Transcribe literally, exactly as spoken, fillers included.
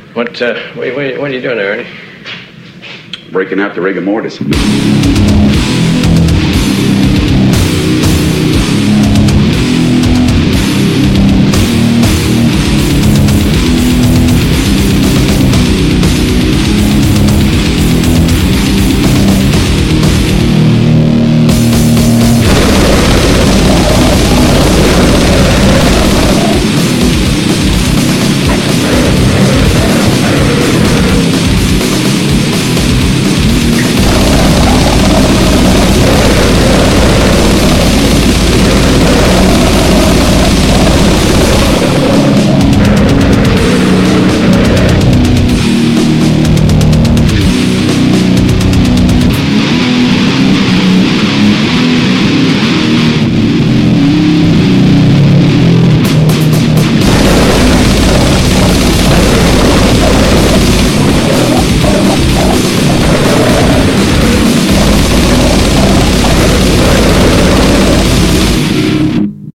What, uh, what, what, what are you doing there, Ernie? Breaking out the rigor mortis.